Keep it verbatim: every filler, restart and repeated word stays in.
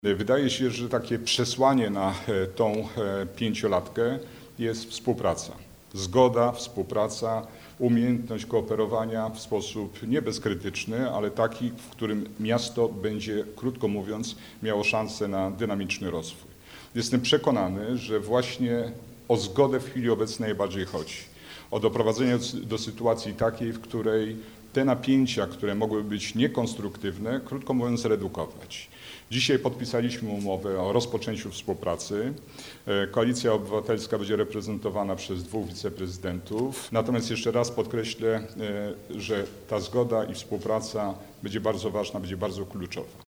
Wydaje się, że takie przesłanie na tą pięciolatkę jest współpraca. Zgoda, współpraca, umiejętność kooperowania w sposób nie bezkrytyczny, ale taki, w którym miasto będzie, krótko mówiąc, miało szansę na dynamiczny rozwój. Jestem przekonany, że właśnie o zgodę w chwili obecnej najbardziej chodzi. O doprowadzenie do sytuacji takiej, w której te napięcia, które mogły być niekonstruktywne, krótko mówiąc, redukować. Dzisiaj podpisaliśmy umowę o rozpoczęciu współpracy. Koalicja Obywatelska będzie reprezentowana przez dwóch wiceprezydentów. Natomiast jeszcze raz podkreślę, że ta zgoda i współpraca będzie bardzo ważna, będzie bardzo kluczowa.